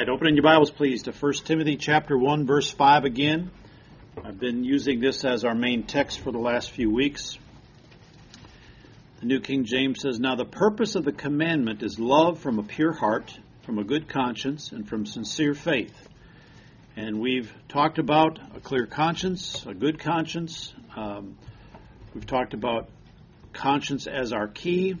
right, opening your Bibles, please, to 1 Timothy chapter 1, verse 5 again. I've been using this as our main text for the last few weeks. The New King James says, "Now the purpose of the commandment is love from a pure heart, from a good conscience, and from sincere faith." And we've talked about a clear conscience, a good conscience. We've talked about conscience as our key,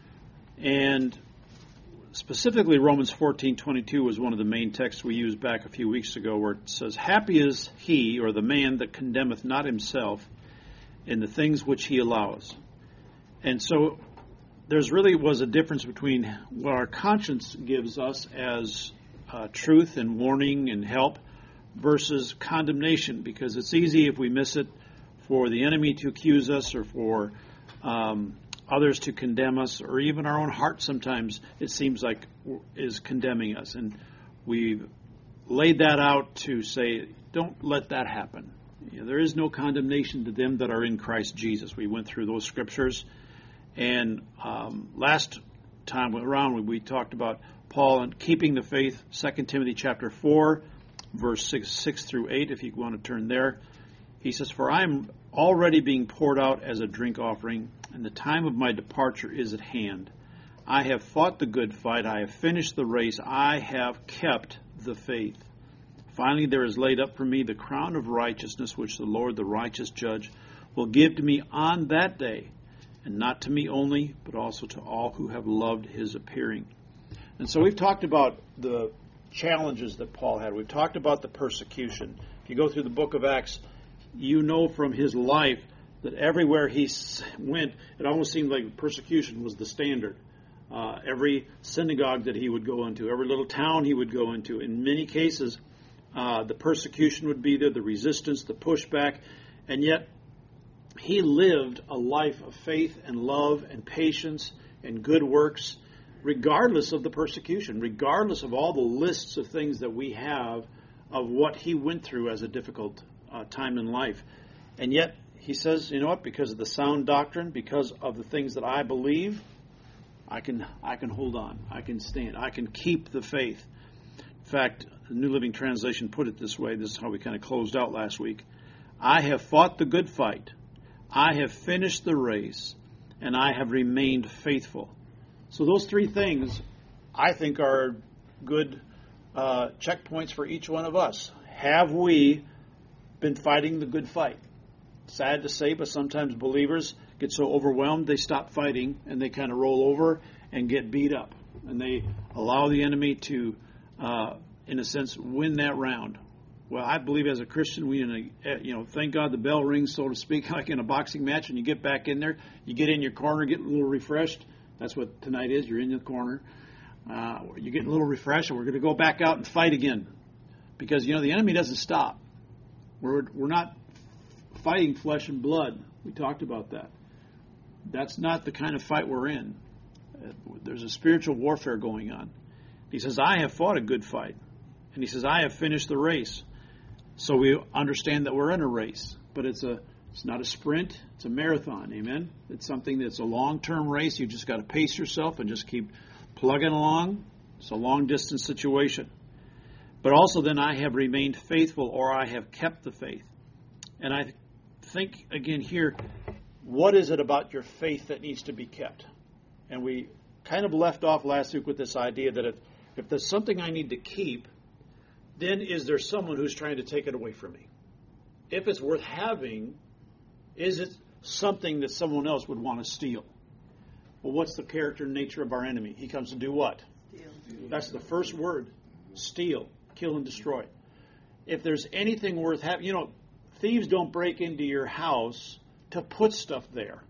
and specifically, Romans 14:22 was one of the main texts we used back a few weeks ago, where it says, "Happy is he, or the man, that condemneth not himself in the things which he allows." And so there's really was a difference between what our conscience gives us as truth and warning and help versus condemnation, because it's easy if we miss it for the enemy to accuse us or for others to condemn us, or even our own heart sometimes it seems like is condemning us. And we've laid that out to say, don't let that happen. There is no condemnation to them that are in Christ Jesus. We went through those scriptures. And last time around we talked about Paul and keeping the faith, 2 Timothy chapter 4, verse 6 through 8, if you want to turn there. He says, "For I am already being poured out as a drink offering, and the time of my departure is at hand. I have fought the good fight, I have finished the race, I have kept the faith. Finally there is laid up for me the crown of righteousness, which the Lord, the righteous judge, will give to me on that day, and not to me only, but also to all who have loved his appearing." And so we've talked about the challenges that Paul had. We've talked about the persecution. If you go through the book of Acts, you know from his life that everywhere he went, it almost seemed like persecution was the standard. Every synagogue that he would go into, every little town he would go into, in many cases, the persecution would be there, the resistance, the pushback, and yet he lived a life of faith and love and patience and good works, regardless of the persecution, regardless of all the lists of things that we have of what he went through as a difficult time in life. And yet he says, you know what, because of the sound doctrine, because of the things that I believe, I can hold on, I can stand, I can keep the faith. In fact, the New Living Translation put it this way, this is how we kind of closed out last week: "I have fought the good fight, I have finished the race, and I have remained faithful." So those three things, I think, are good checkpoints for each one of us. Have we been fighting the good fight? Sad to say, but sometimes believers get so overwhelmed they stop fighting and they kind of roll over and get beat up. And they allow the enemy to, in a sense, win that round. Well, I believe as a Christian, thank God the bell rings, so to speak, like in a boxing match, and you get back in there, you get in your corner, get a little refreshed. That's what tonight is. You're in the corner. You're getting a little refreshed, and we're going to go back out and fight again. Because, the enemy doesn't stop. We're not fighting flesh and blood. We talked about that. That's not the kind of fight we're in. There's a spiritual warfare going on. He says, "I have fought a good fight." And he says, "I have finished the race." So we understand that we're in a race. But it's not a sprint. It's a marathon. Amen? It's something that's a long-term race. You just got to pace yourself and just keep plugging along. It's a long-distance situation. But also then, "I have remained faithful," or "I have kept the faith." And I think, again here, what is it about your faith that needs to be kept? And we kind of left off last week with this idea that if there's something I need to keep, then is there someone who's trying to take it away from me? If it's worth having, is it something that someone else would want to steal? Well, what's the character and nature of our enemy? He comes to do what? Steal. That's the first word. Steal, kill, and destroy. If there's anything worth having, thieves don't break into your house to put stuff there.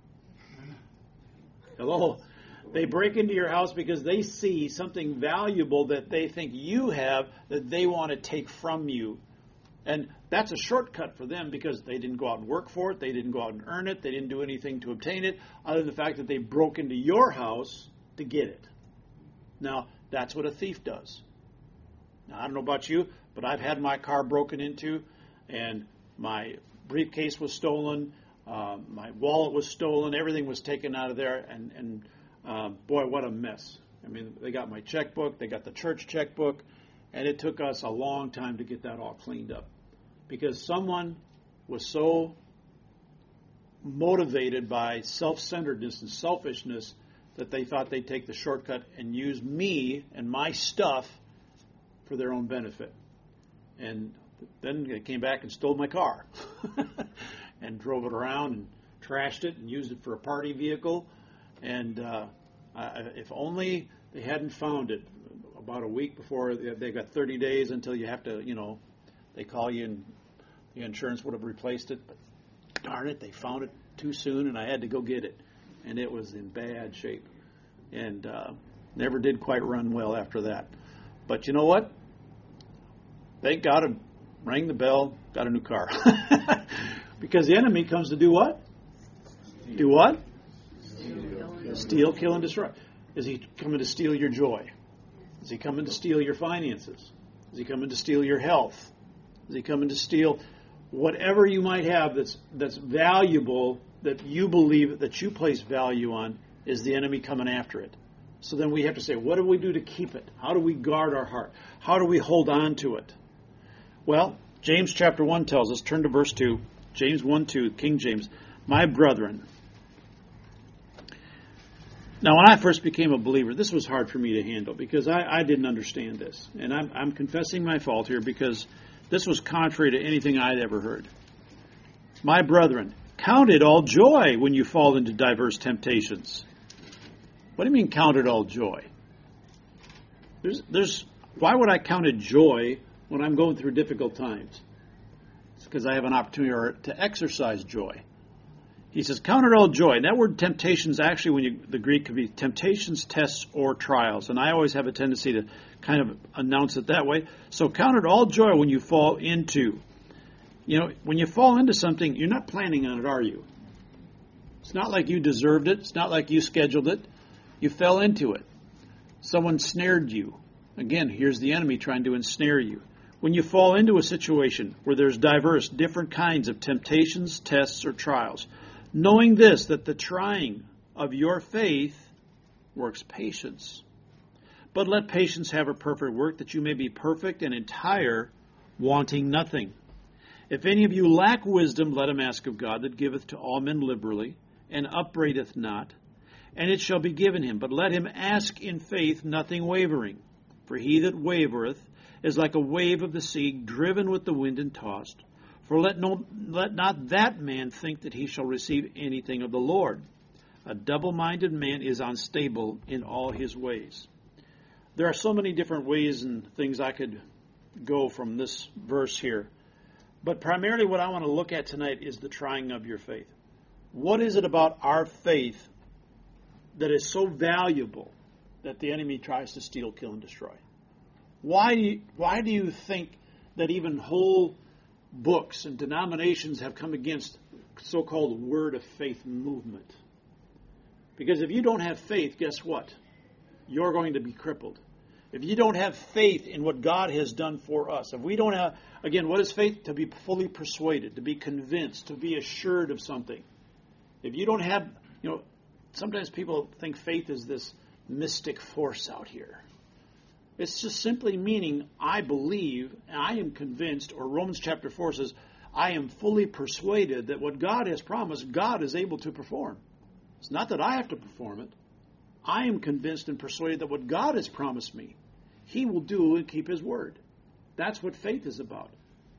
Hello? They break into your house because they see something valuable that they think you have that they want to take from you. And that's a shortcut for them because they didn't go out and work for it. They didn't go out and earn it. They didn't do anything to obtain it other than the fact that they broke into your house to get it. Now, that's what a thief does. Now, I don't know about you, but I've had my car broken into and my briefcase was stolen, my wallet was stolen, everything was taken out of there, and boy, what a mess. I mean, they got my checkbook, they got the church checkbook, And it took us a long time to get that all cleaned up because someone was so motivated by self-centeredness and selfishness that they thought they'd take the shortcut and use me and my stuff for their own benefit. And then they came back and stole my car and drove it around and trashed it and used it for a party vehicle. And if only they hadn't found it about a week before, they got 30 days until you have to, they call you and the insurance would have replaced it. But darn it, they found it too soon and I had to go get it. And it was in bad shape. And never did quite run well after that. But you know what? Thank God I rang the bell, got a new car. Because the enemy comes to do what? Do what? Steal, kill, and destroy. Is he coming to steal your joy? Is he coming to steal your finances? Is he coming to steal your health? Is he coming to steal whatever you might have that's valuable, that you believe, that you place value on? Is the enemy coming after it? So then we have to say, what do we do to keep it? How do we guard our heart? How do we hold on to it? Well, James chapter 1 tells us, turn to verse 2, James 1:2, King James, my brethren. Now, when I first became a believer, this was hard for me to handle because I didn't understand this. And I'm confessing my fault here because this was contrary to anything I'd ever heard. My brethren, count it all joy when you fall into diverse temptations. What do you mean count it all joy? Why would I count it joy when I'm going through difficult times? It's because I have an opportunity to exercise joy. He says, count it all joy. And that word temptations, actually, the Greek could be temptations, tests, or trials. And I always have a tendency to kind of announce it that way. So count it all joy when you fall into. When you fall into something, you're not planning on it, are you? It's not like you deserved it. It's not like you scheduled it. You fell into it. Someone snared you. Again, here's the enemy trying to ensnare you. When you fall into a situation where there's diverse, different kinds of temptations, tests, or trials, knowing this, that the trying of your faith works patience. But let patience have a perfect work, that you may be perfect and entire, wanting nothing. If any of you lack wisdom, let him ask of God, that giveth to all men liberally, and upbraideth not, and it shall be given him. But let him ask in faith, nothing wavering. For he that wavereth is like a wave of the sea, driven with the wind and tossed. For let not that man think that he shall receive anything of the Lord. A double-minded man is unstable in all his ways. There are so many different ways and things I could go from this verse here. But primarily what I want to look at tonight is the trying of your faith. What is it about our faith that is so valuable that the enemy tries to steal, kill, and destroy? Why do you think that even whole books and denominations have come against so-called word of faith movement? Because if you don't have faith, guess what? You're going to be crippled. If you don't have faith in what God has done for us, if we don't have, again, what is faith? To be fully persuaded, to be convinced, to be assured of something. If you don't have, sometimes people think faith is this mystic force out here. It's just simply meaning I believe, and I am convinced, or Romans chapter 4 says, I am fully persuaded that what God has promised, God is able to perform. It's not that I have to perform it. I am convinced and persuaded that what God has promised me, He will do and keep His word. That's what faith is about.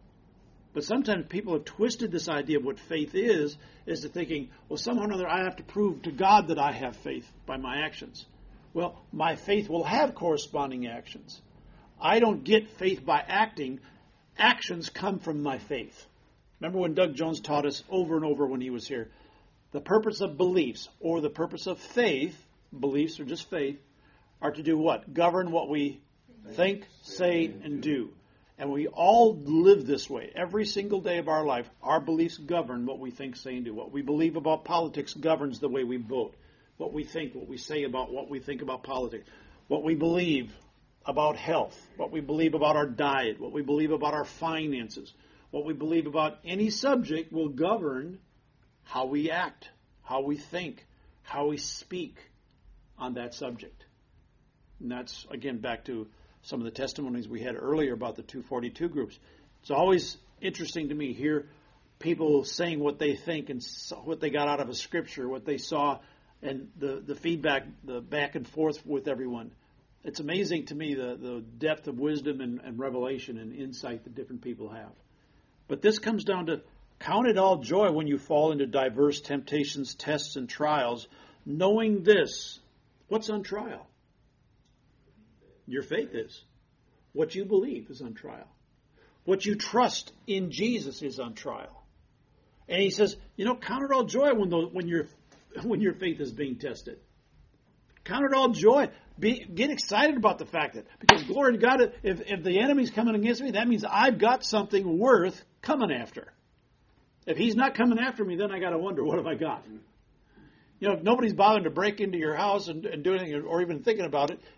But sometimes people have twisted this idea of what faith is to thinking, well, somehow or another I have to prove to God that I have faith by my actions. Well, my faith will have corresponding actions. I don't get faith by acting. Actions come from my faith. Remember when Doug Jones taught us over and over when he was here, the purpose of beliefs or the purpose of faith, beliefs or just faith, are to do what? Govern what we think, say, and do. And we all live this way. Every single day of our life, our beliefs govern what we think, say, and do. What we believe about politics governs the way we vote. What we think, what we say about what we think about politics. What we believe about health. What we believe about our diet. What we believe about our finances. What we believe about any subject will govern how we act, how we think, how we speak on that subject. And that's, again, back to some of the testimonies we had earlier about the 242 groups. It's always interesting to me hear people saying what they think and what they got out of a scripture, what they saw, and the feedback, the back and forth with everyone. It's amazing to me the depth of wisdom and revelation and insight that different people have. But this comes down to count it all joy when you fall into diverse temptations, tests, and trials, knowing this. What's on trial? Your faith is. What you believe is on trial. What you trust in Jesus is on trial. And he says, count it all joy when your faith is being tested. Count it all joy. Get excited about the fact that, because glory to God, if the enemy's coming against me, that means I've got something worth coming after. If he's not coming after me, then I got to wonder, what have I got? If nobody's bothering to break into your house and do anything, or even thinking about it,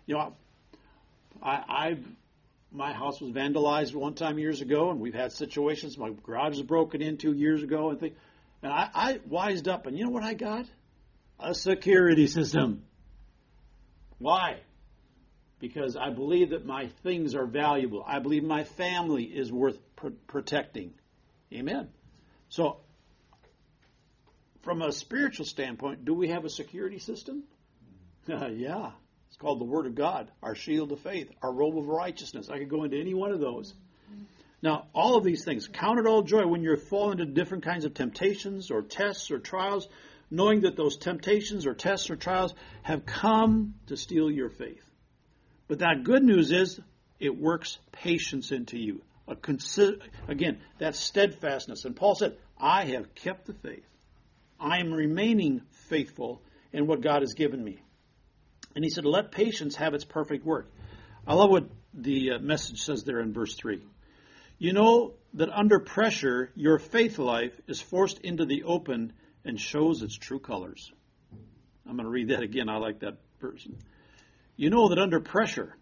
my house was vandalized one time years ago, and we've had situations. My garage was broken into years ago, and I wised up, and you know what I got? A security system. Why? Because I believe that my things are valuable. I believe my family is worth protecting. Amen. So, from a spiritual standpoint, do we have a security system? Yeah. It's called the Word of God, our shield of faith, our robe of righteousness. I could go into any one of those. Now, all of these things, count it all joy when you fall into different kinds of temptations or tests or trials, knowing that those temptations or tests or trials have come to steal your faith. But that good news is it works patience into you. Again, that's steadfastness. And Paul said, I have kept the faith. I am remaining faithful in what God has given me. And he said, let patience have its perfect work. I love what the message says there in verse 3. You know that under pressure, your faith life is forced into the open and shows its true colors. I'm going to read that again. I like that version. You know that under pressure,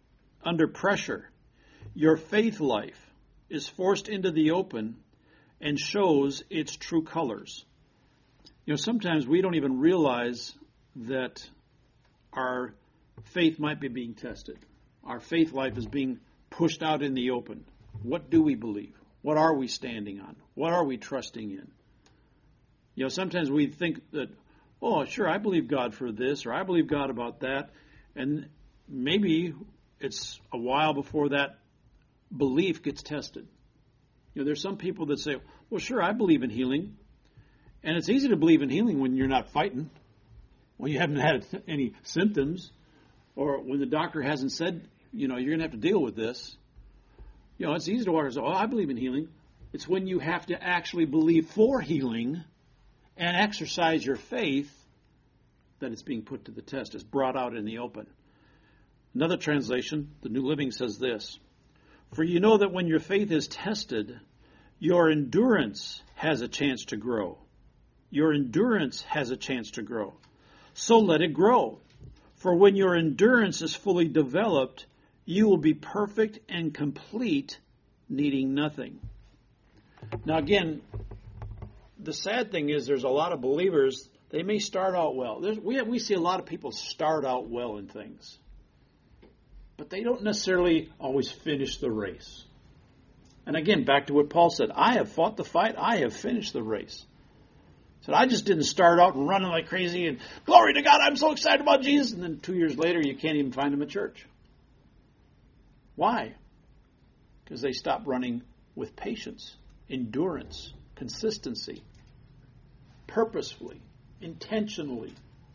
your faith life is forced into the open and shows its true colors. Sometimes we don't even realize that our faith might be being tested. Our faith life is being pushed out in the open. What do we believe? What are we standing on? What are we trusting in? Sometimes we think that, oh, sure, I believe God for this, or I believe God about that. And maybe it's a while before that belief gets tested. There's some people that say, well, sure, I believe in healing. And it's easy to believe in healing when you're not fighting, when you haven't had any symptoms, or when the doctor hasn't said, you're going to have to deal with this. It's easy to walk and say, oh, I believe in healing. It's when you have to actually believe for healing and exercise your faith that it's being put to the test. It's brought out in the open. Another translation, the New Living, says this. For you know that when your faith is tested, your endurance has a chance to grow. Your endurance has a chance to grow. So let it grow. For when your endurance is fully developed, you will be perfect and complete, needing nothing. Now again, the sad thing is there's a lot of believers, they may start out well. We see a lot of people start out well in things. But they don't necessarily always finish the race. And again, back to what Paul said, I have fought the fight, I have finished the race. He said, I just didn't start out and running like crazy and glory to God, I'm so excited about Jesus. And then 2 years later, you can't even find him at church. Why? Because they stopped running with patience, endurance, consistency, purposefully, intentionally.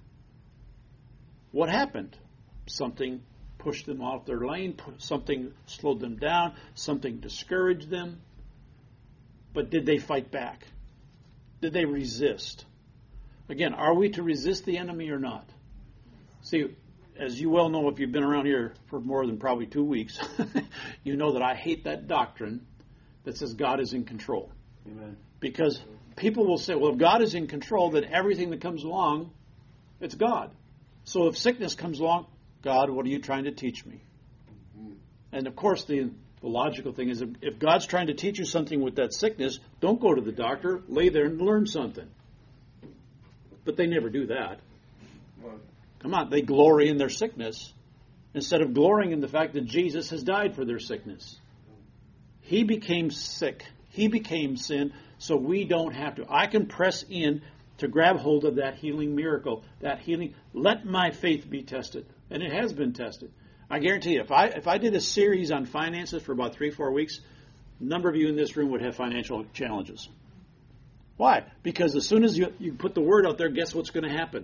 What happened? Something pushed them off their lane, something slowed them down, something discouraged them. But did they fight back? Did they resist? Again, are we to resist the enemy or not? See, as you well know, if you've been around here for more than probably 2 weeks, you know that I hate that doctrine that says God is in control. Amen. Because people will say, well, if God is in control, then everything that comes along, it's God. So if sickness comes along, God, what are you trying to teach me? Mm-hmm. And of course, the logical thing is if God's trying to teach you something with that sickness, don't go to the doctor, lay there and learn something. But they never do that. Come on, they glory in their sickness instead of glorying in the fact that Jesus has died for their sickness. He became sick. He became sin, so we don't have to. I can press in to grab hold of that healing miracle, that healing. Let my faith be tested. And it has been tested. I guarantee you, if I did a series on finances for about 3-4 weeks, a number of you in this room would have financial challenges. Why? Because as soon as you put the word out there, guess what's going to happen?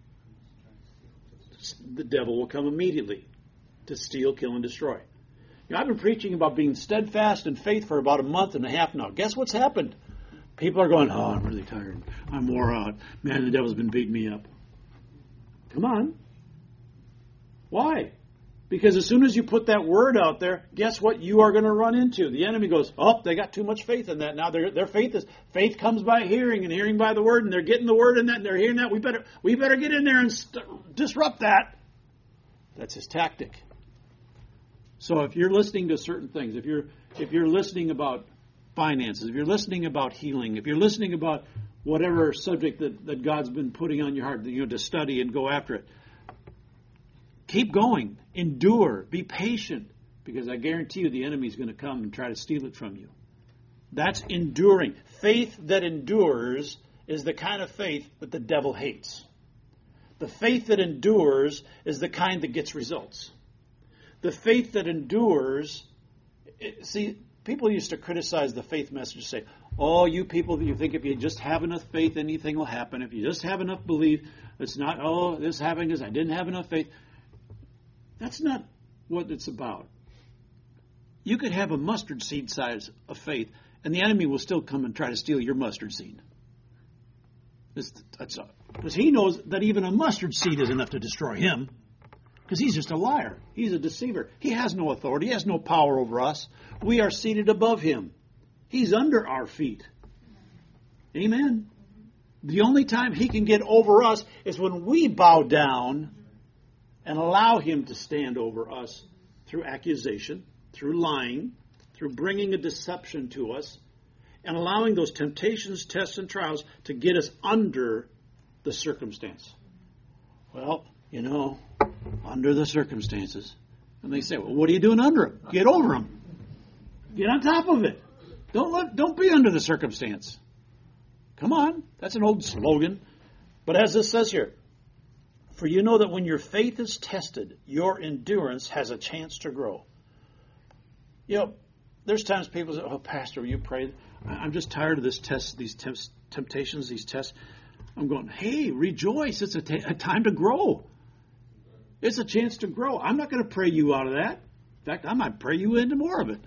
The devil will come immediately to steal, kill, and destroy. You know, I've been preaching about being steadfast in faith for about a month and a half now. Guess what's happened? People are going, oh, I'm really tired. I'm wore out. Man, the devil's been beating me up. Come on. Why? Because as soon as you put that word out there, guess what you are going to run into? The enemy goes, oh, they got too much faith in that. Now their faith comes by hearing, and hearing by the word, and they're getting the word in that, and they're hearing that. We better get in there and disrupt that. That's his tactic. So if you're listening to certain things, if you're listening about finances, if you're listening about healing, if you're listening about whatever subject that God's been putting on your heart, to study and go after it, keep going. Endure. Be patient. Because I guarantee you the enemy's going to come and try to steal it from you. That's enduring. Faith that endures is the kind of faith that the devil hates. The faith that endures is the kind that gets results. The faith that endures, see, people used to criticize the faith message, say, oh, you people, you think if you just have enough faith, anything will happen. If you just have enough belief, it's not, oh, this happened because I didn't have enough faith. That's not what it's about. You could have a mustard seed size of faith, and the enemy will still come and try to steal your mustard seed. Because he knows that even a mustard seed is enough to destroy him. Because he's just a liar. He's a deceiver. He has no authority. He has no power over us. We are seated above him. He's under our feet. Amen. The only time he can get over us is when we bow down and allow him to stand over us through accusation, through lying, through bringing a deception to us, and allowing those temptations, tests, and trials to get us under the circumstance. Well, under the circumstances. And they say, well, what are you doing under them? Get over them. Get on top of it. Don't be under the circumstance. Come on. That's an old slogan. But as this says here, for you know that when your faith is tested, your endurance has a chance to grow. There's times people say, oh, Pastor, will you pray? I'm just tired of this test, these temptations, these tests. I'm going, hey, rejoice. It's a time to grow. It's a chance to grow. I'm not going to pray you out of that. In fact, I might pray you into more of it.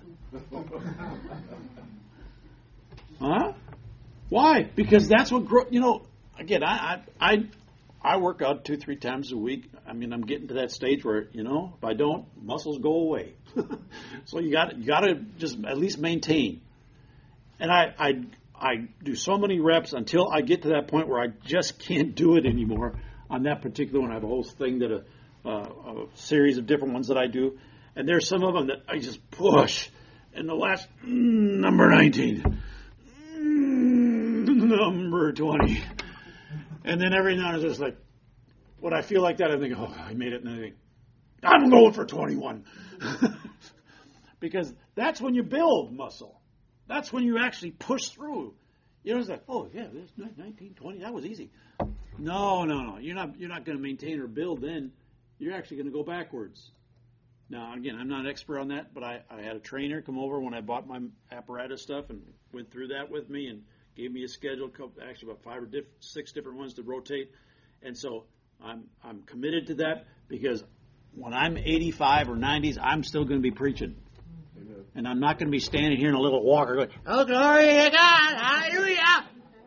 Huh? Why? Because that's what again, I work out 2-3 times a week. I mean, I'm getting to that stage where, if I don't, muscles go away. So you got to just at least maintain. And I do so many reps until I get to that point where I just can't do it anymore. On that particular one, I have a whole thing that a series of different ones that I do. And there's some of them that I just push. And the last, number 19, number 20. And then every now and then it's just like, when I feel like that, I think, oh, I made it. And I think, I'm going for 21. Because that's when you build muscle. That's when you actually push through. It's like, oh, yeah, there's 19, 20, that was easy. No. You're not going to maintain or build then. You're actually going to go backwards. Now, again, I'm not an expert on that, but I had a trainer come over when I bought my apparatus stuff and went through that with me and gave me a schedule, actually about 5 or 6 different ones to rotate. And so I'm committed to that because when I'm 85 or 90s, I'm still going to be preaching. Amen. And I'm not going to be standing here in a little walker going, oh, glory to God, hallelujah.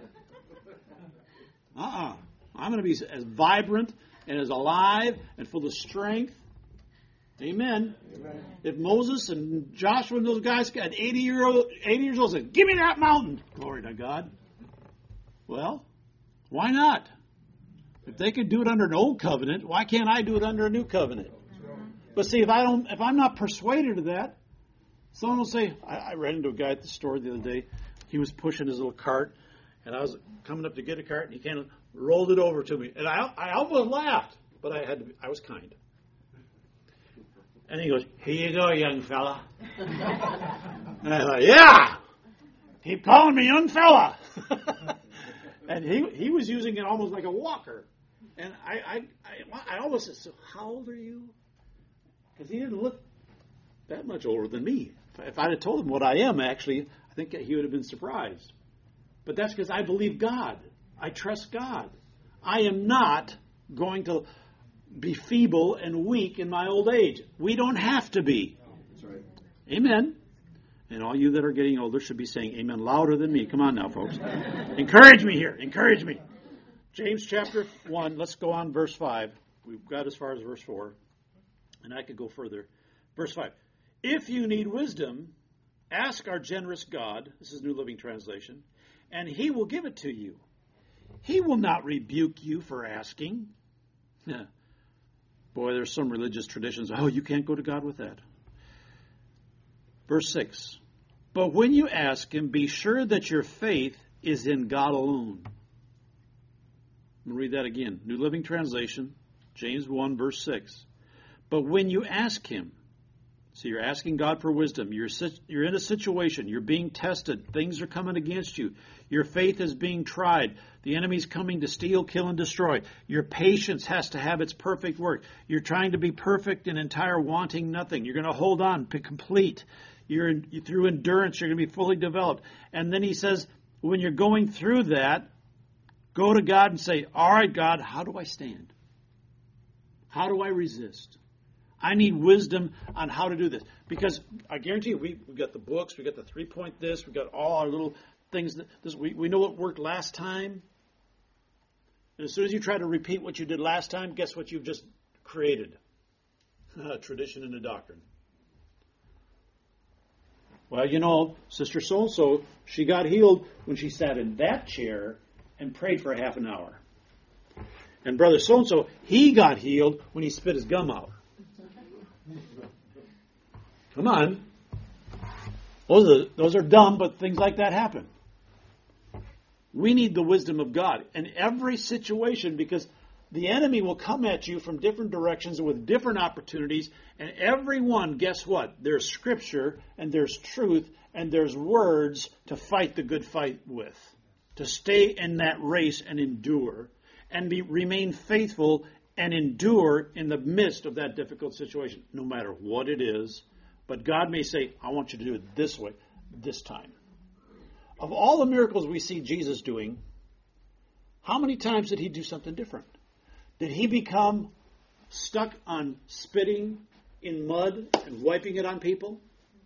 I'm going to be as vibrant and as alive and full of strength. Amen. Amen. If Moses and Joshua and those guys got 80 years old said, give me that mountain. Glory to God. Well, why not? If they could do it under an old covenant, why can't I do it under a new covenant? But see, if I'm not persuaded of that, someone will say, I ran into a guy at the store the other day. He was pushing his little cart, and I was coming up to get a cart, and he kind of rolled it over to me. And I almost laughed, but I was kind. And he goes, here you go, young fella. And I thought, yeah, keep calling me young fella. And he was using it almost like a walker. And I almost said, so how old are you? Because he didn't look that much older than me. If I'd have told him what I am, actually, I think he would have been surprised. But that's because I believe God. I trust God. I am not going to be feeble and weak in my old age. We don't have to be. That's right. Amen. And all you that are getting older should be saying amen louder than me. Come on now, folks. Encourage me here. Encourage me. James chapter 1, let's go on verse 5. We've got as far as verse 4. And I could go further. Verse 5. If you need wisdom, ask our generous God. This is New Living Translation. And he will give it to you. He will not rebuke you for asking. Boy, there's some religious traditions. Oh, you can't go to God with that. Verse 6. But when you ask him, be sure that your faith is in God alone. I'm going to read that again. New Living Translation, James 1, verse 6. But when you ask him, so you're asking God for wisdom, you're in a situation, you're being tested, things are coming against you, your faith is being tried, the enemy's coming to steal, kill, and destroy. Your patience has to have its perfect work. You're trying to be perfect and entire, wanting nothing. You're going to hold on, be complete. Through endurance, you're going to be fully developed. And then he says, when you're going through that, go to God and say, all right, God, how do I stand? How do I resist? I need wisdom on how to do this. Because I guarantee you, we've got the books, we've got the 3-point this, we've got all our little things. We know what worked last time. And as soon as you try to repeat what you did last time, guess what you've just created? A tradition and a doctrine. Well, you know, Sister so-and-so, she got healed when she sat in that chair and prayed for half an hour. And Brother so-and-so, he got healed when he spit his gum out. Come on. Those are dumb, but things like that happen. We need the wisdom of God in every situation, because the enemy will come at you from different directions with different opportunities, and every one, guess what? There's scripture, and there's truth, and there's words to fight the good fight with, to stay in that race and endure, and remain faithful and endure in the midst of that difficult situation, no matter what it is. But God may say, I want you to do it this way, this time. Of all the miracles we see Jesus doing, how many times did he do something different? Did he become stuck on spitting in mud and wiping it on people?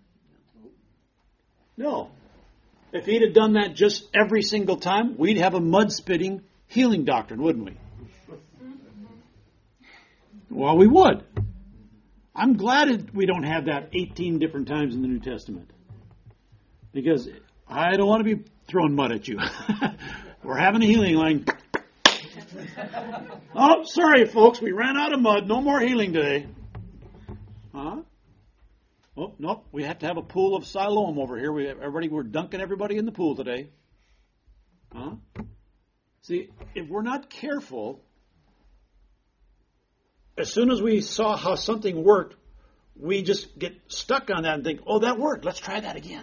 No. If he'd have done that just every single time, we'd have a mud-spitting healing doctrine, wouldn't we? Well, we would. I'm glad we don't have that 18 different times in the New Testament. Because I don't want to be throwing mud at you. We're having a healing line. Oh, sorry, folks. We ran out of mud. No more healing today. Huh? Oh, no. We have to have a pool of Siloam over here. We're dunking everybody in the pool today. Huh? See, if we're not careful, as soon as we saw how something worked, we just get stuck on that and think, oh, that worked. Let's try that again.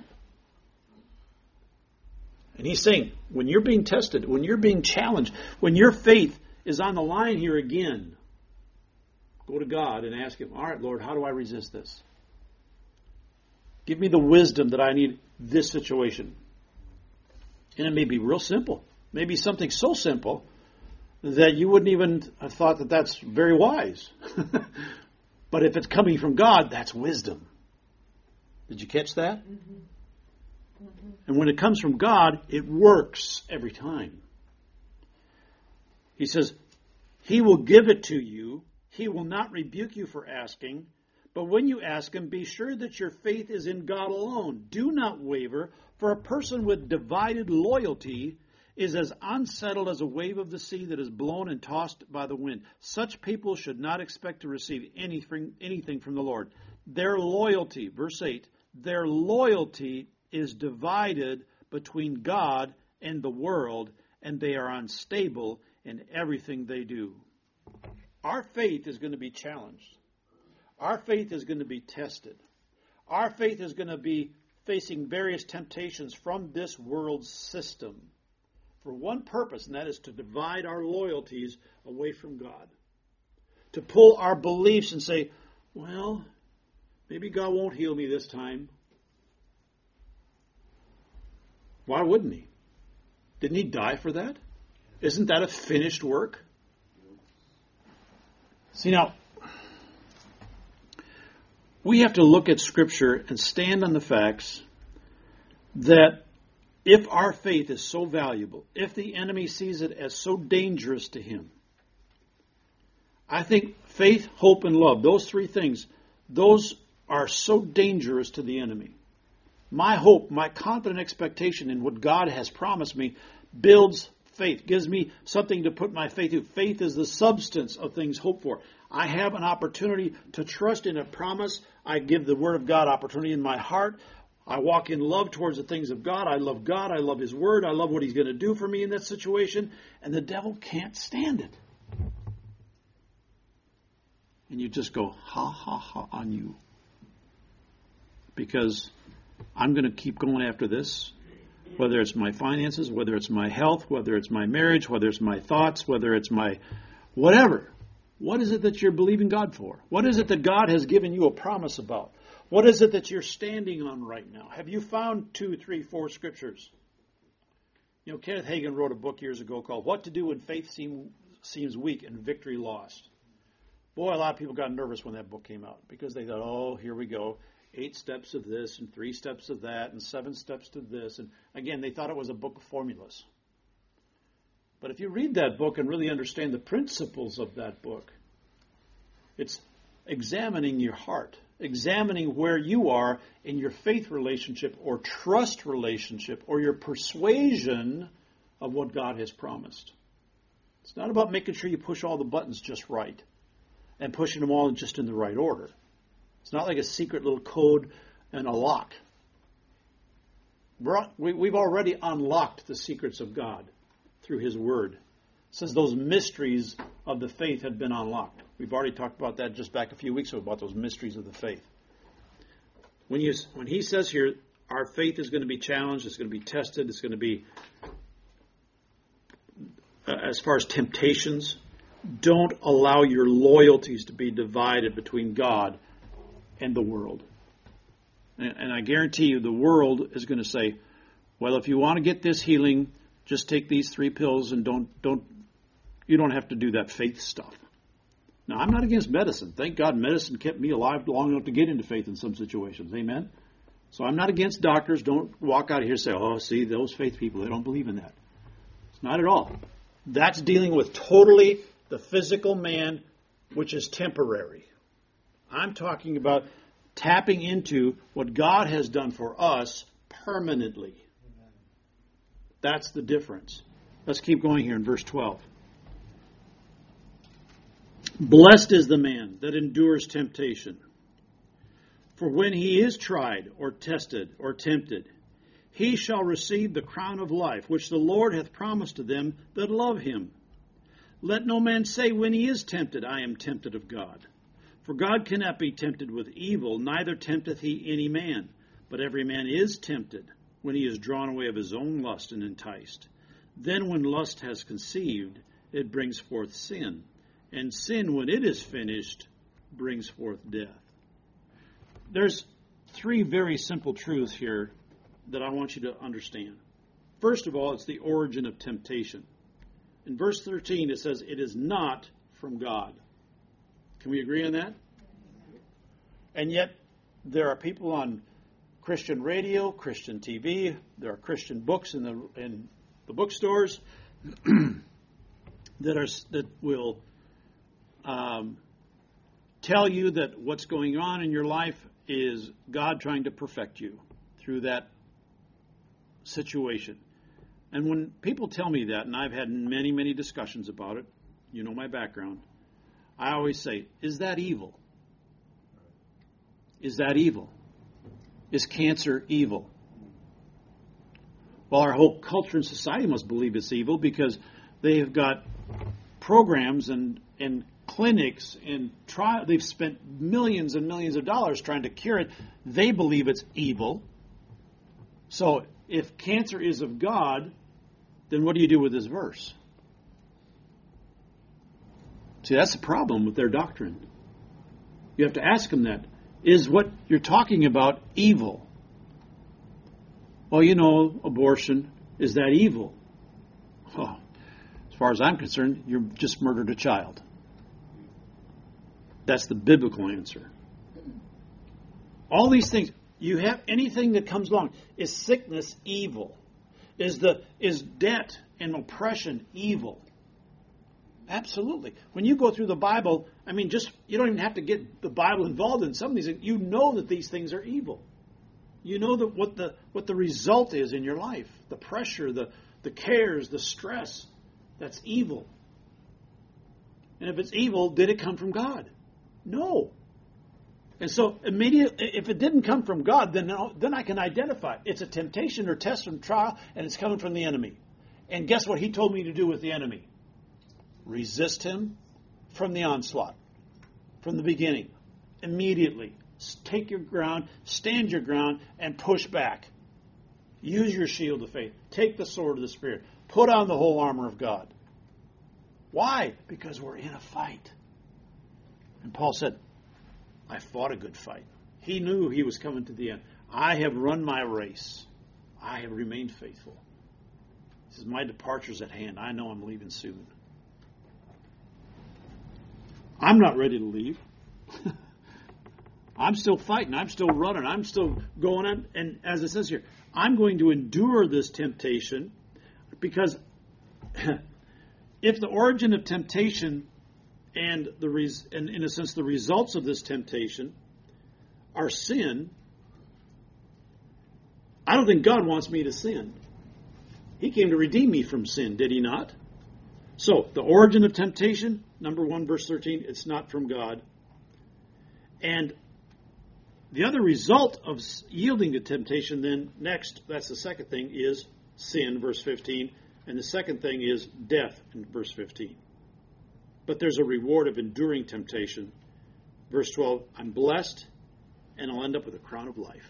And he's saying, when you're being tested, when you're being challenged, when your faith is on the line here again, go to God and ask him, all right, Lord, how do I resist this? Give me the wisdom that I need this situation. And it may be real simple. Maybe something so simple that you wouldn't even have thought that that's very wise. But if it's coming from God, that's wisdom. Did you catch that? Mm-hmm. Mm-hmm. And when it comes from God, it works every time. He says, he will give it to you. He will not rebuke you for asking. But when you ask him, be sure that your faith is in God alone. Do not waver, for a person with divided loyalty is as unsettled as a wave of the sea that is blown and tossed by the wind. Such people should not expect to receive anything from the Lord. Their loyalty, verse 8, their loyalty is divided between God and the world, and they are unstable in everything they do. Our faith is going to be challenged. Our faith is going to be tested. Our faith is going to be facing various temptations from this world's system for one purpose, and that is to divide our loyalties away from God. To pull our beliefs and say, well, maybe God won't heal me this time. Why wouldn't He? Didn't He die for that? Isn't that a finished work? See, now, we have to look at Scripture and stand on the facts that if our faith is so valuable, if the enemy sees it as so dangerous to him, I think faith, hope, and love, those three things, those are so dangerous to the enemy. My hope, my confident expectation in what God has promised me builds faith, gives me something to put my faith to. Faith is the substance of things hoped for. I have an opportunity to trust in a promise. I give the Word of God opportunity in my heart. I walk in love towards the things of God. I love His Word. I love what He's going to do for me in that situation. And the devil can't stand it. And you just go, ha, ha, ha on you. Because I'm going to keep going after this. Whether it's my finances, whether it's my health, whether it's my marriage, whether it's my thoughts, whether it's my whatever. What is it that you're believing God for? What is it that God has given you a promise about? What is it that you're standing on right now? Have you found 2, 3, 4 scriptures? You know, Kenneth Hagin wrote a book years ago called What to Do When Faith Seems Weak and Victory Lost. Boy, a lot of people got nervous when that book came out because they thought, oh, here we go. 8 steps of this and 3 steps of that and 7 steps to this. And again, they thought it was a book of formulas. But if you read that book and really understand the principles of that book, it's examining your heart, examining where you are in your faith relationship or trust relationship or your persuasion of what God has promised. It's not about making sure you push all the buttons just right and pushing them all just in the right order. It's not like a secret little code and a lock. We've already unlocked the secrets of God through His Word. It says those mysteries of the faith had been unlocked. We've already talked about that just back a few weeks ago, about those mysteries of the faith. When He says here, our faith is going to be challenged, it's going to be tested, it's going to be, as far as temptations, don't allow your loyalties to be divided between God and the world. And I guarantee you the world is going to say, well, if you want to get this healing, just take these 3 pills and you don't have to do that faith stuff. Now, I'm not against medicine. Thank God medicine kept me alive long enough to get into faith in some situations. Amen? So I'm not against doctors. Don't walk out of here and say, oh, see, those faith people, they don't believe in that. It's not at all. That's dealing with totally the physical man, which is temporary. I'm talking about tapping into what God has done for us permanently. Amen. That's the difference. Let's keep going here in verse 12. Blessed is the man that endures temptation. For when he is tried or tested or tempted, he shall receive the crown of life, which the Lord hath promised to them that love Him. Let no man say when he is tempted, I am tempted of God. For God cannot be tempted with evil, neither tempteth He any man. But every man is tempted when he is drawn away of his own lust and enticed. Then when lust has conceived, it brings forth sin. And sin, when it is finished, brings forth death. There's 3 very simple truths here that I want you to understand. First of all, it's the origin of temptation. In verse 13, it says, it is not from God. Can we agree on that? And yet, there are people on Christian radio, Christian TV, there are Christian books in the bookstores that will tell you that what's going on in your life is God trying to perfect you through that situation. And when people tell me that, and I've had many, many discussions about it, you know my background, I always say, is that evil? Is that evil? Is cancer evil? Well, our whole culture and society must believe it's evil because they have got programs and clinics and they've spent millions and millions of dollars trying to cure it. They believe it's evil. So if cancer is of God, then what do you do with this verse? See, that's the problem with their doctrine. You have to ask them that. Is what you're talking about evil? Well, abortion, is that evil? Oh, as far as I'm concerned, you just murdered a child. That's the biblical answer. All these things, you have anything that comes along. Is sickness evil? Is debt and oppression evil? Absolutely. When you go through the Bible, you don't even have to get the Bible involved in some of these things. You know that these things are evil. You know that what the result is in your life. The pressure, the cares, the stress, that's evil. And if it's evil, did it come from God? No. And so immediately, if it didn't come from God, then I can identify. It's a temptation or test and trial, and it's coming from the enemy. And guess what he told me to do with the enemy? Resist him from the onslaught, from the beginning, immediately. Take your ground, stand your ground, and push back. Use your shield of faith. Take the sword of the Spirit. Put on the whole armor of God. Why? Because we're in a fight. And Paul said, I fought a good fight. He knew he was coming to the end. I have run my race. I have remained faithful. He says, my departure's at hand. I know I'm leaving soon. I'm not ready to leave. I'm still fighting. I'm still running. I'm still going on. And as it says here, I'm going to endure this temptation because if the origin of temptation and in a sense the results of this temptation are sin, I don't think God wants me to sin. He came to redeem me from sin, did he not? So, the origin of temptation, number 1, verse 13, it's not from God. And the other result of yielding to temptation then, next, that's the second thing, is sin, verse 15. And the second thing is death, in verse 15. But there's a reward of enduring temptation. Verse 12, I'm blessed, and I'll end up with a crown of life.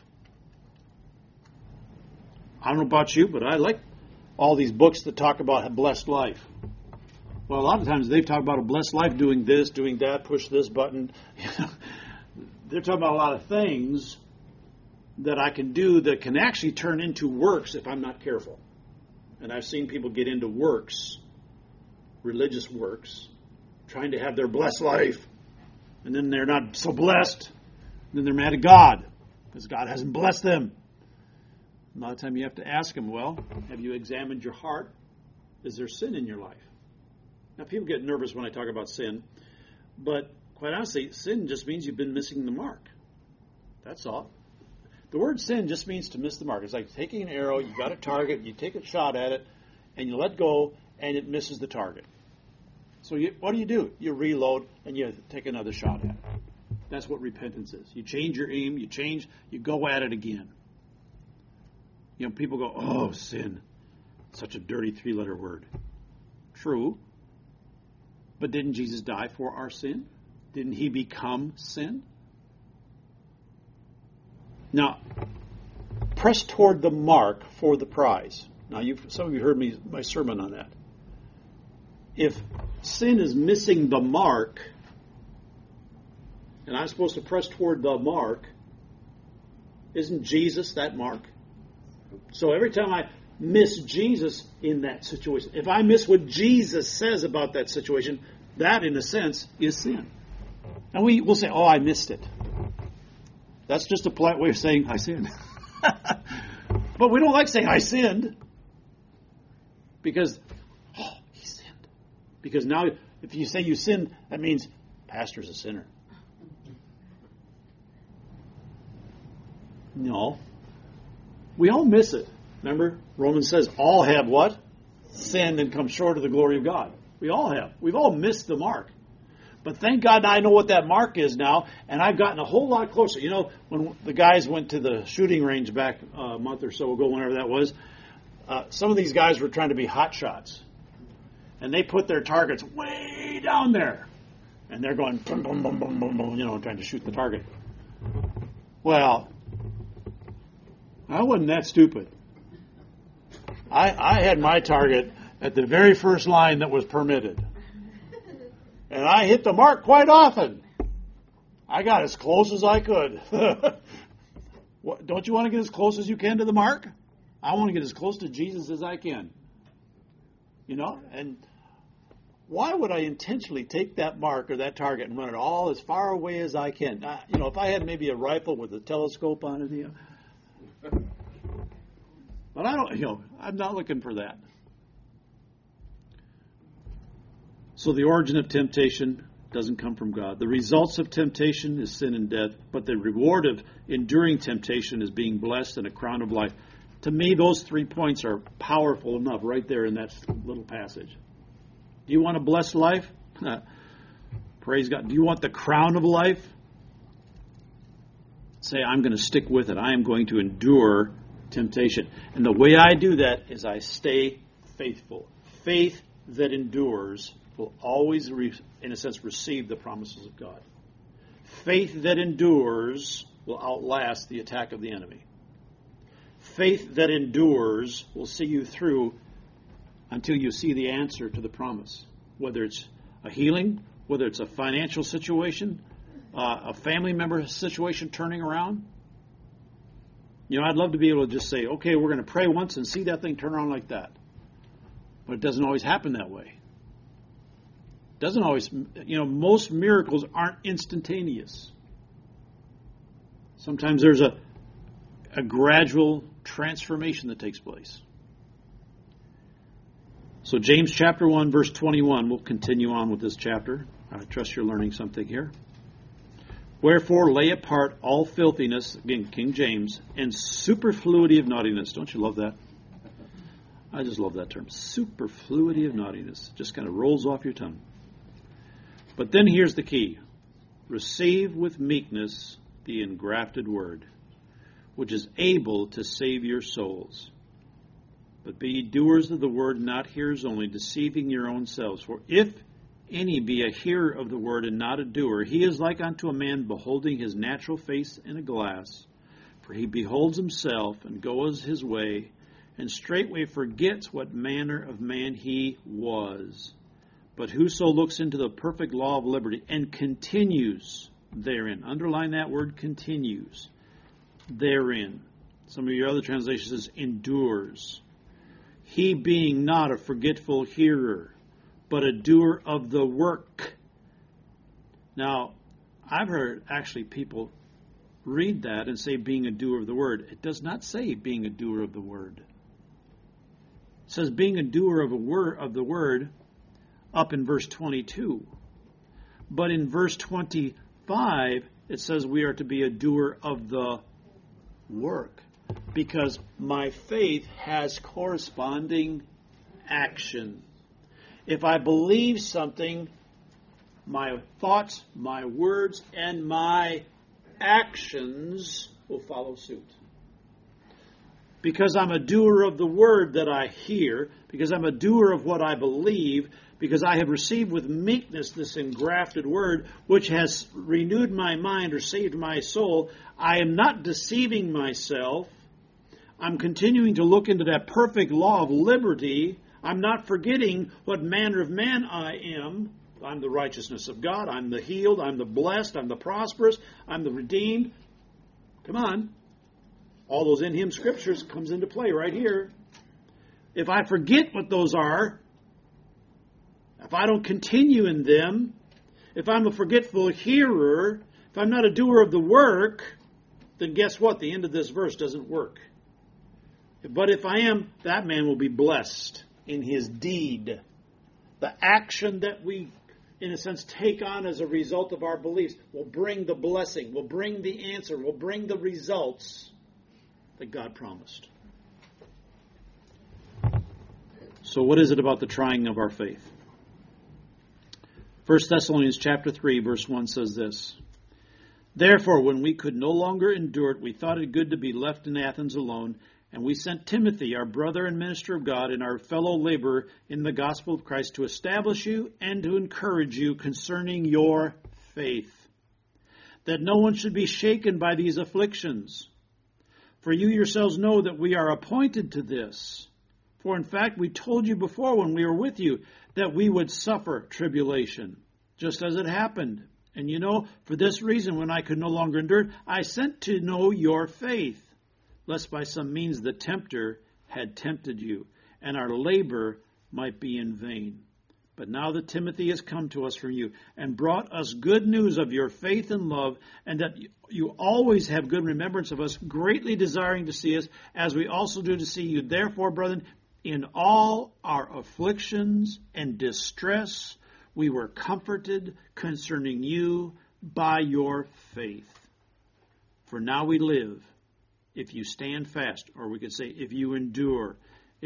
I don't know about you, but I like all these books that talk about a blessed life. Well, a lot of times they've talked about a blessed life doing this, doing that, push this button. They're talking about a lot of things that I can do that can actually turn into works if I'm not careful. And I've seen people get into works, religious works, trying to have their blessed life. And then they're not so blessed. And then they're mad at God because God hasn't blessed them. A lot of time you have to ask them, well, have you examined your heart? Is there sin in your life? Now, people get nervous when I talk about sin, but quite honestly, sin just means you've been missing the mark. That's all. The word sin just means to miss the mark. It's like taking an arrow, you got a target, you take a shot at it, and you let go, and it misses the target. So what do? You reload, and you take another shot at it. That's what repentance is. You change your aim, you go at it again. People go, oh, sin. Such a dirty 3-letter word. True. But didn't Jesus die for our sin? Didn't he become sin? Now, press toward the mark for the prize. Now, some of you heard my sermon on that. If sin is missing the mark, and I'm supposed to press toward the mark, isn't Jesus that mark? So every time I miss Jesus in that situation, if I miss what Jesus says about that situation, that, in a sense, is sin. And we'll say, oh, I missed it. That's just a polite way of saying, I sinned. But we don't like saying, I sinned. Because, he sinned. Because now, if you say you sinned, that means, pastor's a sinner. No. We all miss it. Remember, Romans says, all have what? Sinned and come short of the glory of God. We all have. We've all missed the mark. But thank God I know what that mark is now, and I've gotten a whole lot closer. When the guys went to the shooting range back a month or so ago, whenever that was, some of these guys were trying to be hot shots. And they put their targets way down there. And they're going, boom, boom, boom, boom, boom, boom, trying to shoot the target. Well, I wasn't that stupid. I had my target at the very first line that was permitted. And I hit the mark quite often. I got as close as I could. Don't you want to get as close as you can to the mark? I want to get as close to Jesus as I can. And why would I intentionally take that mark or that target and run it all as far away as I can? If I had maybe a rifle with a telescope on it, but I don't, I'm not looking for that. So the origin of temptation doesn't come from God. The results of temptation is sin and death, but the reward of enduring temptation is being blessed and a crown of life. To me, those 3 points are powerful enough right there in that little passage. Do you want a blessed life? Praise God. Do you want the crown of life? Say, I'm going to stick with it. I am going to endure temptation. And the way I do that is I stay faithful. Faith that endures will always, in a sense, receive the promises of God. Faith that endures will outlast the attack of the enemy. Faith that endures will see you through until you see the answer to the promise. Whether it's a healing, whether it's a financial situation, a family member situation turning around. I'd love to be able to just say, okay, we're going to pray once and see that thing turn around like that. But it doesn't always happen that way. It doesn't always, most miracles aren't instantaneous. Sometimes there's a gradual transformation that takes place. So James chapter 1, verse 21, we'll continue on with this chapter. I trust you're learning something here. Wherefore lay apart all filthiness, again, King James, and superfluity of naughtiness. Don't you love that? I just love that term. Superfluity of naughtiness. Just kind of rolls off your tongue. But then here's the key. Receive with meekness the engrafted word, which is able to save your souls. But be ye doers of the word, not hearers only, deceiving your own selves. For if any be a hearer of the word and not a doer, he is like unto a man beholding his natural face in a glass. For he beholds himself and goes his way, and straightway forgets what manner of man he was. But whoso looks into the perfect law of liberty and continues therein, underline that word, continues therein. Some of your other translations says endures. He being not a forgetful hearer, but a doer of the work. Now, I've heard actually people read that and say being a doer of the word. It does not say being a doer of the word. It says being a doer of the word up in verse 22. But in verse 25, it says we are to be a doer of the work. Because my faith has corresponding action. If I believe something, my thoughts, my words, and my actions will follow suit. Because I'm a doer of the word that I hear, because I'm a doer of what I believe, because I have received with meekness this engrafted word, which has renewed my mind or saved my soul, I am not deceiving myself. I'm continuing to look into that perfect law of liberty. I'm not forgetting what manner of man I am. I'm the righteousness of God. I'm the healed. I'm the blessed. I'm the prosperous. I'm the redeemed. Come on. All those in Him scriptures comes into play right here. If I forget what those are, if I don't continue in them, if I'm a forgetful hearer, if I'm not a doer of the work, then guess what? The end of this verse doesn't work. But if I am, that man will be blessed in his deed. The action that we, in a sense, take on as a result of our beliefs will bring the blessing, will bring the answer, will bring the results that God promised. So what is it about the trying of our faith? 1 Thessalonians chapter 3, verse 1 says this. Therefore, when we could no longer endure it, we thought it good to be left in Athens alone, And we sent Timothy, our brother and minister of God, and our fellow laborer in the gospel of Christ, to establish you and to encourage you concerning your faith, that no one should be shaken by these afflictions. For you yourselves know that we are appointed to this. For in fact, we told you before when we were with you that we would suffer tribulation, just as it happened. And you know, for this reason, when I could no longer endure, I sent to know your faith, lest by some means the tempter had tempted you, and our labor might be in vain. But now that Timothy has come to us from you, and brought us good news of your faith and love, and that you always have good remembrance of us, greatly desiring to see us, as we also do to see you. Therefore, brethren, in all our afflictions and distress, we were comforted concerning you by your faith. For now we live, if you stand fast, or we could say, if you endure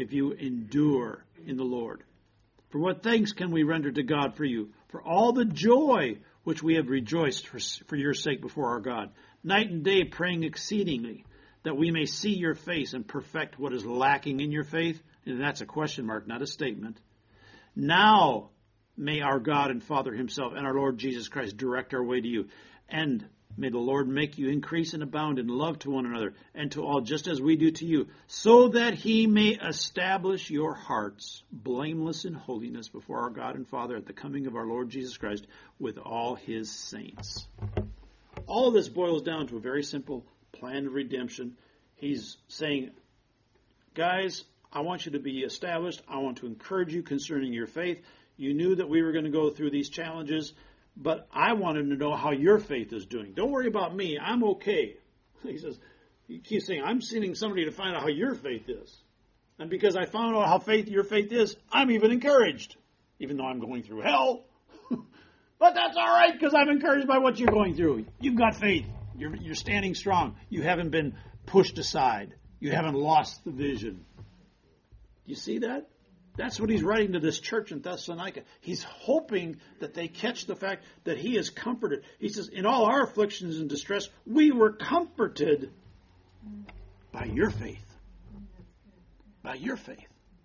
in the Lord. For what thanks can we render to God for you? For all the joy which we have rejoiced for your sake before our God, night and day praying exceedingly, that we may see your face and perfect what is lacking in your faith. And that's a question mark, not a statement. Now may our God and Father himself and our Lord Jesus Christ direct our way to you. And may the Lord make you increase and abound in love to one another and to all, just as we do to you, so that he may establish your hearts blameless in holiness before our God and Father at the coming of our Lord Jesus Christ with all his saints. All of this boils down to a very simple plan of redemption. He's saying, guys, I want you to be established. I want to encourage you concerning your faith. You knew that we were going to go through these challenges, but I wanted to know how your faith is doing. Don't worry about me. I'm okay. He says, he keeps saying, I'm sending somebody to find out how your faith is. And because I found out how your faith is, I'm even encouraged, even though I'm going through hell. But that's all right, because I'm encouraged by what you're going through. You've got faith. You're standing strong. You haven't been pushed aside. You haven't lost the vision. You see that? That's what he's writing to this church in Thessalonica. He's hoping that they catch the fact that he is comforted. He says, in all our afflictions and distress, we were comforted by your faith. By your faith.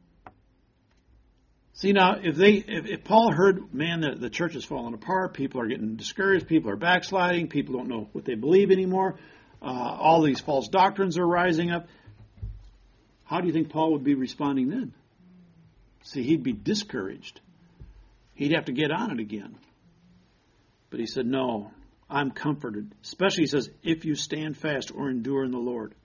See, now, if Paul heard, man, the church is falling apart, people are getting discouraged, people are backsliding, people don't know what they believe anymore, all these false doctrines are rising up, how do you think Paul would be responding then? See, he'd be discouraged. He'd have to get on it again. But he said, no, I'm comforted. Especially, he says, if you stand fast or endure in the Lord.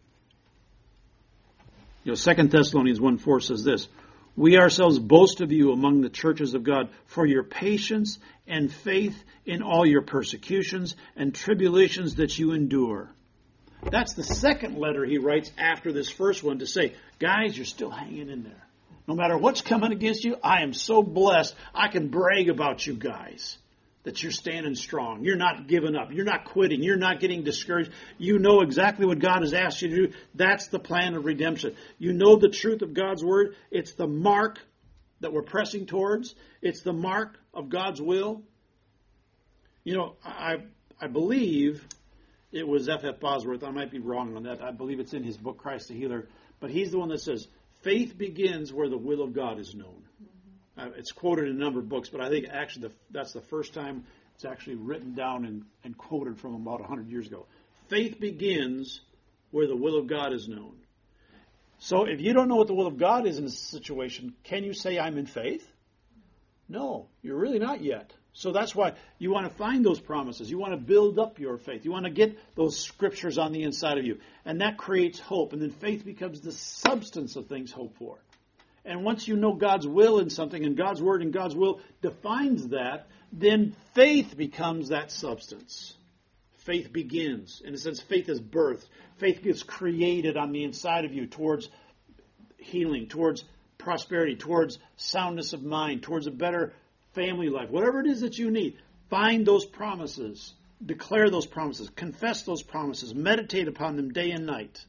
2 Thessalonians 1:4 says this, we ourselves boast of you among the churches of God for your patience and faith in all your persecutions and tribulations that you endure. That's the second letter he writes after this first one to say, guys, you're still hanging in there. No matter what's coming against you, I am so blessed. I can brag about you guys, that you're standing strong. You're not giving up. You're not quitting. You're not getting discouraged. You know exactly what God has asked you to do. That's the plan of redemption. You know the truth of God's word. It's the mark that we're pressing towards. It's the mark of God's will. You know, I believe it was F.F. Bosworth. I might be wrong on that. I believe it's in his book, Christ the Healer. But he's the one that says, faith begins where the will of God is known. It's quoted in a number of books, but I think actually that's the first time it's actually written down and quoted from about 100 years ago. Faith begins where the will of God is known. So if you don't know what the will of God is in this situation, can you say I'm in faith? No, you're really not yet. So that's why you want to find those promises. You want to build up your faith. You want to get those scriptures on the inside of you. And that creates hope. And then faith becomes the substance of things hoped for. And once you know God's will in something, and God's word and God's will defines that, then faith becomes that substance. Faith begins. In a sense, faith is birthed. Faith gets created on the inside of you towards healing, towards prosperity, towards soundness of mind, towards a better family life. Whatever it is that you need, find those promises. Declare those promises. Confess those promises. Meditate upon them day and night.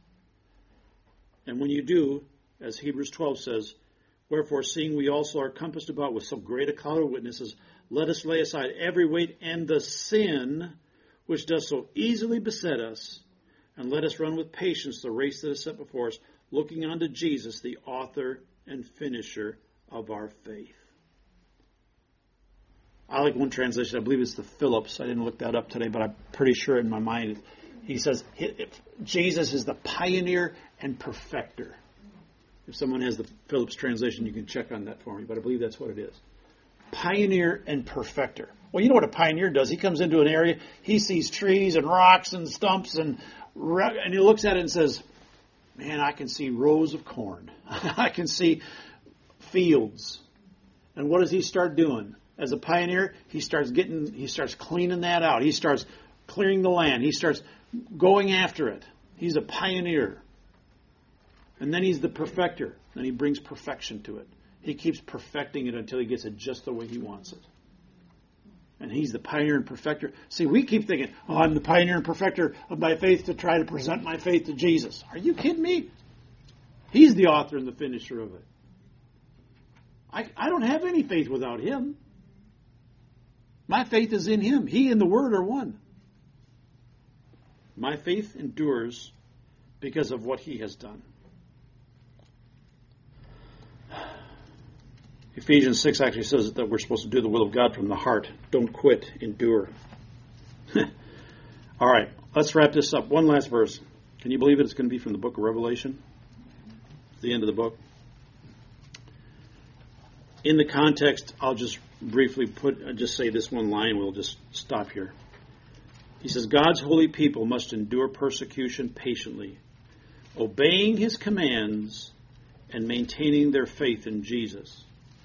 And when you do, as Hebrews 12 says, wherefore, seeing we also are compassed about with so great a cloud of witnesses, let us lay aside every weight and the sin which does so easily beset us, and let us run with patience the race that is set before us, looking unto Jesus, the author and finisher of our faith. I like one translation. I believe it's the Phillips. I didn't look that up today, but I'm pretty sure in my mind he says Jesus is the pioneer and perfecter. If someone has the Phillips translation, you can check on that for me, but I believe that's what it is. Pioneer and perfecter. Well, you know what a pioneer does? He comes into an area, he sees trees and rocks and stumps, and he looks at it and says, man, I can see rows of corn. I can see fields. And what does he start doing? As a pioneer, he starts cleaning that out. He starts clearing the land. He starts going after it. He's a pioneer. And then he's the perfecter. And he brings perfection to it. He keeps perfecting it until he gets it just the way he wants it. And he's the pioneer and perfecter. See, we keep thinking, I'm the pioneer and perfecter of my faith to try to present my faith to Jesus. Are you kidding me? He's the author and the finisher of it. I don't have any faith without him. My faith is in him. He and the Word are one. My faith endures because of what he has done. Ephesians 6 actually says that we're supposed to do the will of God from the heart. Don't quit. Endure. All right. Let's wrap this up. One last verse. Can you believe it? It's going to be from the book of Revelation. The end of the book. In the context, I'll just briefly just say this one line. We'll just stop here. He says, God's holy people must endure persecution patiently, obeying his commands and maintaining their faith in Jesus.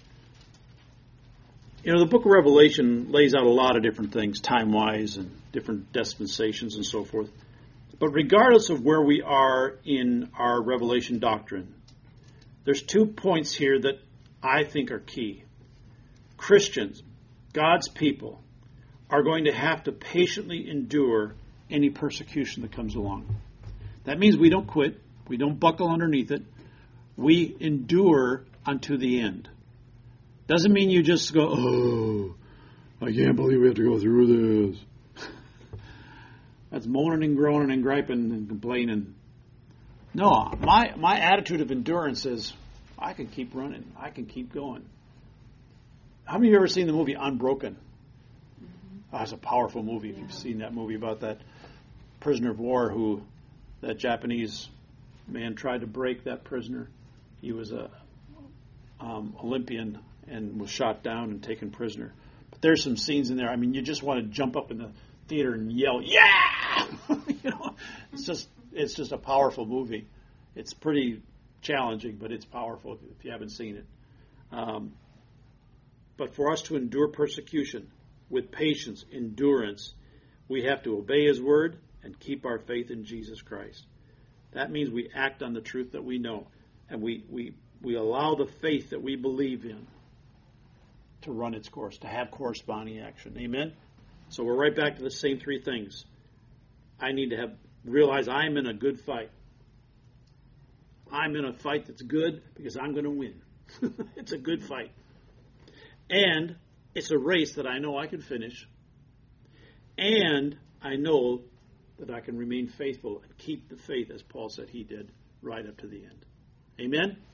You know, the book of Revelation lays out a lot of different things, time-wise, and different dispensations and so forth. But regardless of where we are in our Revelation doctrine, there's 2 points here that I think are key. Christians, God's people, are going to have to patiently endure any persecution that comes along. That means we don't quit. We don't buckle underneath it. We endure unto the end. Doesn't mean you just go, oh, I can't believe we have to go through this. That's moaning and groaning and griping and complaining. No, my attitude of endurance is, I can keep running. I can keep going. How many of you have ever seen the movie Unbroken? Oh, it's a powerful movie. If you've seen that movie about that prisoner of war who that Japanese man tried to break that prisoner. He was a Olympian and was shot down and taken prisoner. But there's some scenes in there. I mean, you just want to jump up in the theater and yell, "Yeah!" You know, it's just a powerful movie. It's pretty challenging, but it's powerful if you haven't seen it. But for us to endure persecution with patience, endurance, we have to obey his word and keep our faith in Jesus Christ. That means we act on the truth that we know, and we allow the faith that we believe in to run its course, to have corresponding action. Amen? So we're right back to the same 3 things. I need to realize I'm in a good fight. I'm in a fight that's good because I'm going to win. It's a good fight. And it's a race that I know I can finish. And I know that I can remain faithful and keep the faith, as Paul said he did, right up to the end. Amen?